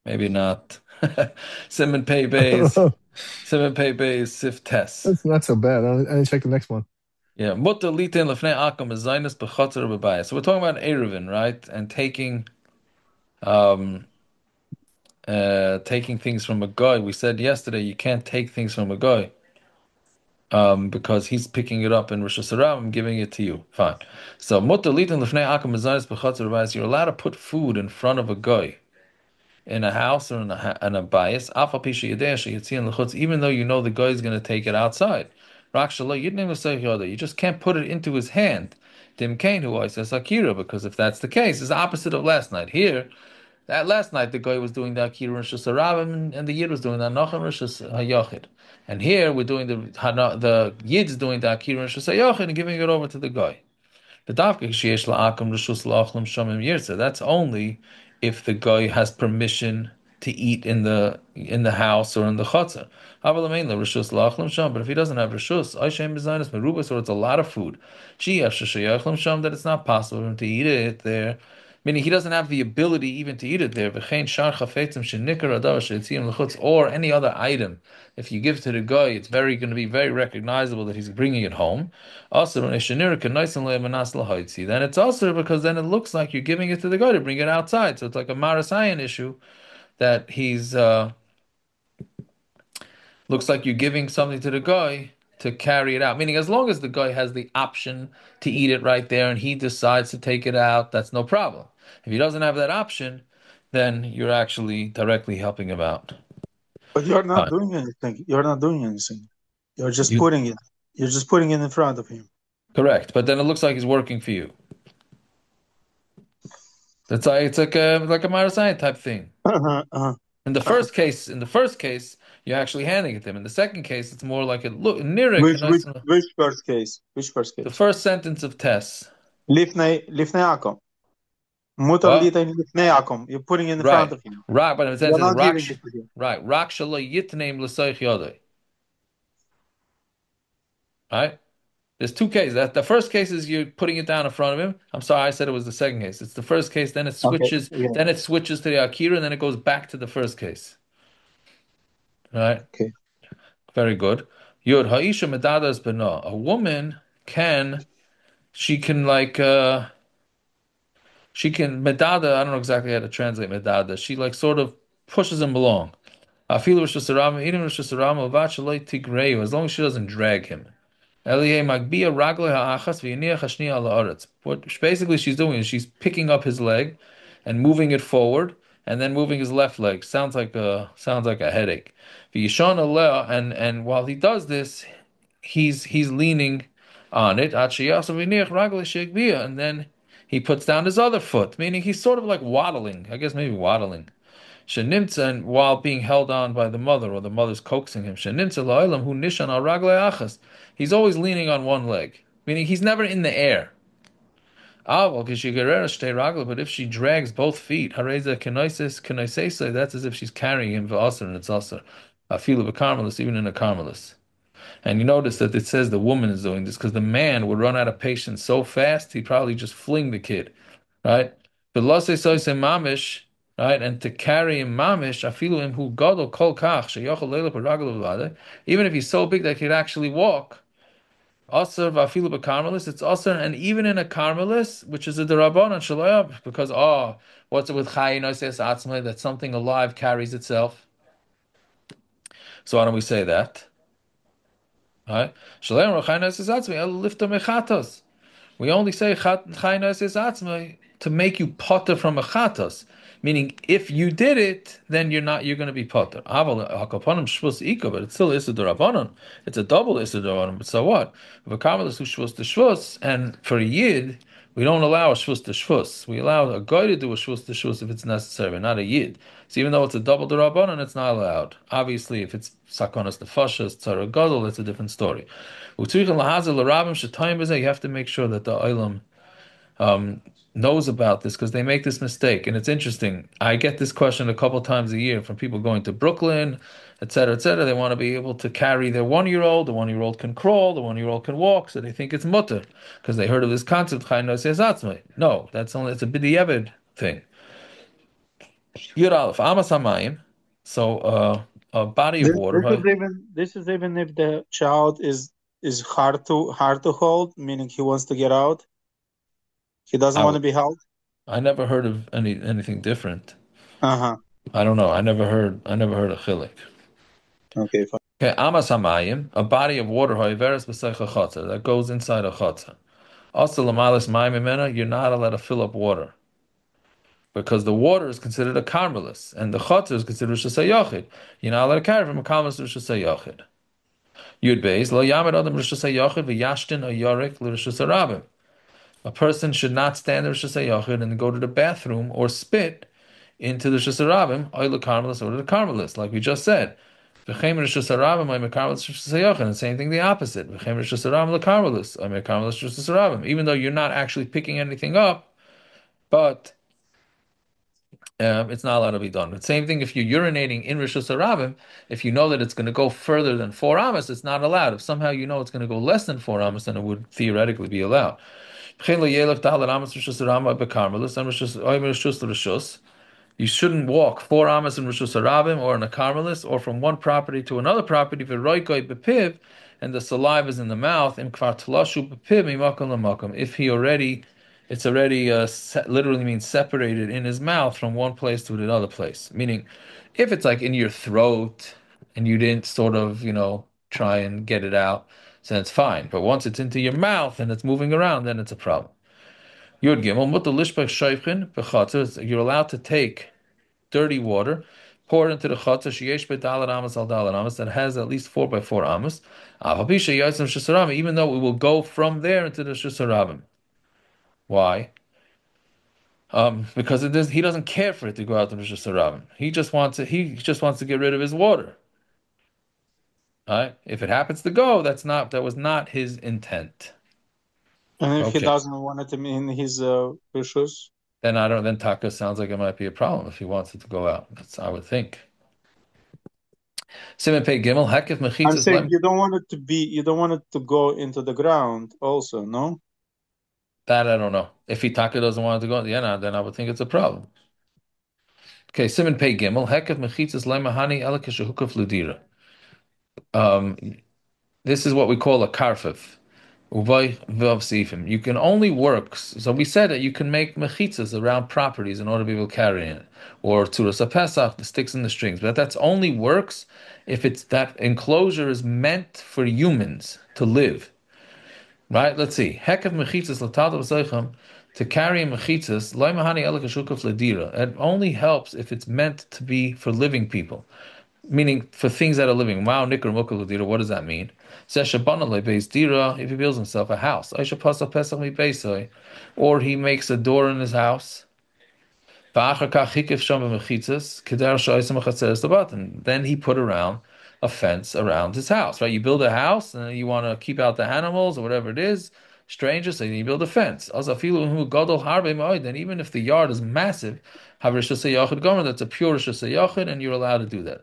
Maybe not. Simon Pei I don't Bays. know. Simon Pei Bays Sif Tess. That's not so bad. I didn't check the next one. Yeah. Mutter litin lefnei akum is b'chotzer b'bayis. So we're talking about Eruvin, right? And um taking things from a guy. We said yesterday you can't take things from a guy because he's picking it up in Rosh Hashanah and giving it to you. Fine. So mutter litin lefnei akum mezainis b'chotzer b'bayis. You're allowed to put food in front of a guy in a house or in a bias, even though you know the guy is going to take it outside. You just can't put it into his hand. Dim Kane, who I says Akira, because if that's the case, it's the opposite of last night. Here, that last night the guy was doing the Akira and Shusarabim, and the Yid was doing the Nachem Rishus Hayochid. And here we're doing the Yid's doing the Akira and Shus Hayochid and giving it over to the guy. That's only if the guy has permission to eat in the house or in the chutzah. But if he doesn't have rishus, or it's a lot of food, that it's not possible for him to eat it there. Meaning he doesn't have the ability even to eat it there. Or any other item. If you give it to the guy, it's very going to be very recognizable that he's bringing it home. Also, then it's also because then it looks like you're giving it to the guy to bring it outside. So it's like a Marasayan issue that he's looks like you're giving something to the guy to carry it out. Meaning, as long as the guy has the option to eat it right there and he decides to take it out, that's no problem. If he doesn't have that option, then you're actually directly helping him out. But you're not Fine. doing anything. You're not doing anything. You're just You putting it. You're just putting it in front of him. correct, but then it looks like he's working for you. That's like it's like a Marasayan type thing. Uh-huh, uh-huh. In the first case, you're actually handing it to him. In the second case, it's more like a look Nirik. Which first case? Which first The case? first sentence of Tess. Lifnei Akom. Mutar What? lita lifnei Akom. You're putting it in front Right. of him. Rock, but it says You're it's not rock. giving it to him. Right. Rock shalo yitneim l'soich yodai. Right. There's two cases. That the first case is you're putting it down in front of him. I'm sorry, I said it was the second case. It's the first case. Then it Okay. switches. Yeah. Then it switches to the akira, and then it goes back to the first case. Right. Okay. Very good. Yod ha'isha medadas bena. A woman can. She can like. She can medada. I don't know exactly how to translate medada. She like sort of pushes him along. I feel Rosh Hashanah, eating Rosh Hashanah, v'achalei tigreu, as long as she doesn't drag him. Eliyeh magbia raglei ha'achas v'yiniach hashniya ala aretz. What basically she's doing is she's picking up his leg and moving it forward, and then moving his left leg. Sounds like a headache. V'yishon aleh, and while he does this, he's leaning on it. Achiyasa v'yiniach raglei shegbia, and then he puts down his other foot, meaning he's sort of like waddling. I guess maybe waddling. Shenimtza, and while being held on by the mother, or the mother's coaxing him. Shenimtza la'olam hu nishan al raglei achas. He's always leaning on one leg, meaning he's never in the air. Ah, well, but if she drags both feet, hareza kenoises, that's as if she's carrying him v'aser, and it's aser. I feel of a carmelist, even in a carmelist. And you notice that it says the woman is doing this because the man would run out of patience so fast he'd probably just fling the kid, right? But lase soise mamish, right? And to carry him mamish, afilu him who gadol kol kach sheyochel leila paragel v'lade. Even if he's so big that he could actually walk, aser v'afilu b'karmelis, it's aser, and even in a karmelis, which is a derabanan shalayab, because what's it with chayin noises atzmai that something alive carries itself? So why don't we say that? Right? Shalem chayin noises atzmai el lifta mechatos. We only say to make you potter from a chatos, meaning if you did it, then you're going to be potter. But it's still issa d'Rabbanan. It's a double issa d'Rabbanan. But so what? If a karmelis who shvus to shvus, and for a yid, we don't allow a shvus to shvus. We allow a guy to do a shvus to shvus if it's necessary, but not a yid. So even though it's a double d'Rabbanan, it's not allowed. Obviously, if it's sakonas nefashas, tzara gadol, it's a different story. You have to make sure that the olam knows about this because they make this mistake. And it's interesting. I get this question a couple times a year from people going to Brooklyn, etc., etc. They want to be able to carry their 1-year-old. The 1-year-old can crawl. The 1-year-old can walk. So they think it's mutter because they heard of this concept. No, that's only it's a b'diavad thing. Yud Aleph, Amas Hamayim. So a body of This, water, this is right? even this is even if the child is hard to hold, meaning he wants to get out. He doesn't I, want to w- be held. I never heard of anything different. Uh-huh. I don't know. I never heard of chilik. Okay, fine. Okay, Amas Hamayim, a body of water, hoiveres b'seich a chatzah, that goes inside a chatzah. Also, lamalis mayim imena, you're not allowed to fill up water because the water is considered a karmelis, and the chatzah is considered rishus hayachid. You're not allowed to carry from a karmelis to rishus hayachid. Yud beis lo yamed adam rishus hayachid v'yashtin a yorek l'rishus harabim. A person should not stand in rishus hayachid and go to the bathroom or spit into the rishus harabim, oil karmelis or the karmelis, like we just said. V'chein rishus harabim oim karmelis rishus hayachid, and same thing the opposite. V'chein rishus harabim lekarmelis oim karmelis rishus harabim. Even though you're not actually picking anything up, but it's not allowed to be done. The same thing if you're urinating in Rishus Harabim, if you know that it's going to go further than 4 amos, it's not allowed. If somehow you know it's going to go less than 4 amos, then it would theoretically be allowed. You shouldn't walk 4 amos in Rishus Harabim or in a Carmelis or from one property to another property v'roikoi bepiv, and the saliva is in the mouth in kvar tlashu bepiv mimakom lamakom. If he already, it's already literally means separated in his mouth from one place to another place. Meaning, if it's like in your throat and you didn't sort of try and get it out, then it's fine. But once it's into your mouth and it's moving around, then it's a problem. Yud Gimel, Mutter Lishbech Shaychin Bechatzah, you're allowed to take dirty water, pour it into the chatzah sheyesh bedalat amos al dalat amos, that has at least 4 by 4 amos. Even though it will go from there into the shusarabim. Why? Because he doesn't care for it to go out to the shusarabim. He just wants to get rid of his water. All right? If it happens to go, that was not his intent. And if he Okay. doesn't want it in his rishus, Then Taka sounds like it might be a problem if he wants it to go out. I would think. Simon Pei Gimel, Hekef I'm Mechitzas saying Lem. you don't want it to go into the ground also, no? That I don't know. If Itaka doesn't want it to go, yeah, no, then I would think it's a problem. Okay, Simon Pei Gimel, Hekav Mechitzas Lemahani Elakashahukaf Ludira. Um, this is what we call a karfif. Uvay Vav Sifim. You can only work. So we said that you can make mechitzas around properties in order to be able to carry it, or tzuras pesach, the sticks and the strings. But that's only works if it's that enclosure is meant for humans to live. Right? Let's see. Hekav mechitzas latata v'seicham, to carry mechitzas loy mahani elakashukaf ledira. It only helps if it's meant to be for living people, meaning for things that are living. Wow, nikar mukal ledira. What does that mean? Says shabana lebeis dira, if he builds himself a house. Aisha pasal pesach mi beisai, or he makes a door in his house. And then he put around a fence around his house, right? You build a house and you want to keep out the animals or whatever it is, strangers, so you build a fence. Then even if the yard is massive, that's a pure Rishus Yachid, and you're allowed to do that.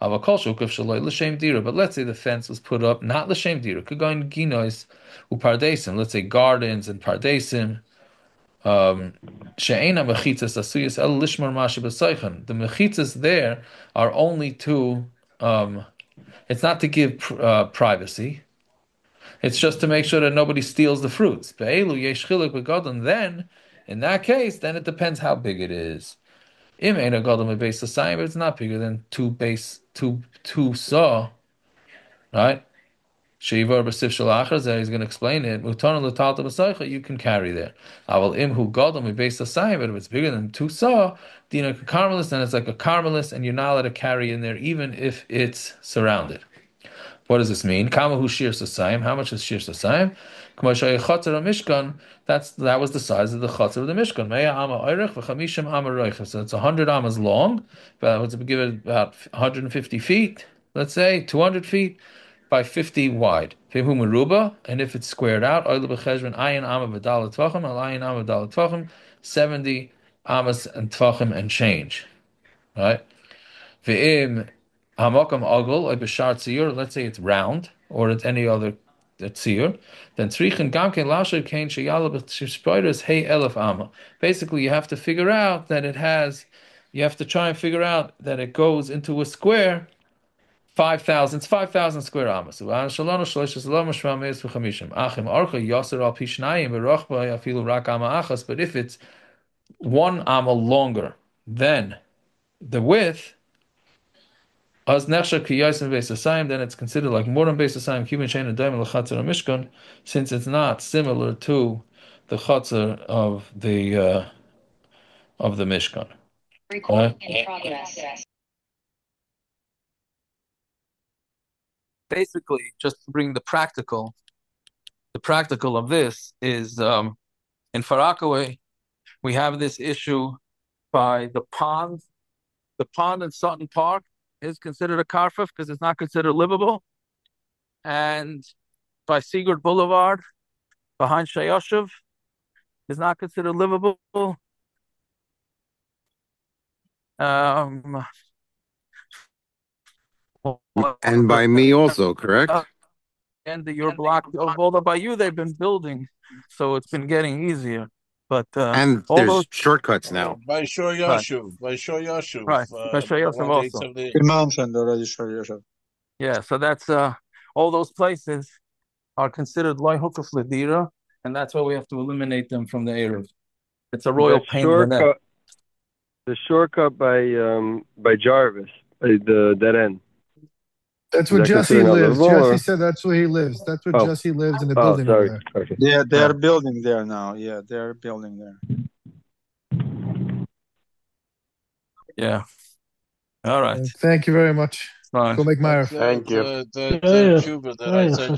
But let's say the fence was put up, not l'shem dira, could go in ginois upardesim, let's say gardens and pardesim. She'ena mechitzas asuyas el lishmar masha b'soichen. The mechitzas there are only to, it's not to give privacy. It's just to make sure that nobody steals the fruits. Be'elu yesh chiluk b'gadol. Then, in that case, then it depends how big it is. Im ein a gadol mebeis asayim, but it's not bigger than two saw, right? Sheivar b'sif shalachar, that he's going to explain it. Mutar l'talta b'saycha, you can carry there. Aval imhu gadol mibeis asayim, but if it's bigger than two saw, dina carmelis, then it's like a carmelis, and you're not allowed to carry in there, even if it's surrounded. What does this mean? Kamahu shir sasayim. How much is shir sasayim? K'moshay chatzar mishkan. That was the size of the chatzar of the mishkan. Meya ama oirech v'chamishim ama roicha. So it's 100 amas long. But let's give it about 150 feet. Let's say 200 feet by 50 wide. V'hu meruba, and if it's squared out, oil b'cheshvan ayin ama v'dalat tvachim, al ayin ama v'dalat tvachim, 70 amas and tvachim and change. Right? Ve'im hamakam agol or b'shar tziyur. Let's say it's round or it's any other tziyur. Then tzrichin gamkein lasher kain sheyala b'shpiders hey elef ama. Basically, you have to figure out that it has you have to try and figure out that it goes into a square 5,000. It's 5,000 square amas. But if it's 1 amma longer than the width, then it's considered like more than Beis Hasayim, Kibun Shein and Daim L'Chatzar Mishkan, since it's not similar to the Chatzar of the Mishkan. Recording in progress. Basically, just to bring the practical of this is in Far Rockaway, we have this issue by the pond. The pond in Sutton Park is considered a karfif because it's not considered livable. And by Sigurd Boulevard, behind Shayoshev, is not considered livable. And by me also, correct? And your block of Volta by you, they've been building, so it's been getting easier. But and all there's those shortcuts now. By Shor Yashuv. By Shor Yashuv. Right. By Shor Yashuv also. He mentioned already Shor Yashuv. Yeah, so that's all those places are considered loy hukuf ledira, and that's why we have to eliminate them from the Erev. It's a royal pain in the neck. The shortcut by Jarvis, the dead end. That's where Jesse lives. Jesse said that's where he lives. That's where Jesse lives in the building over there. Okay. Yeah, they're building there now. Yeah, they're building there. Yeah. All right. Thank you very much. Fine. Go make Meyer. Thank you. The Cuba that I said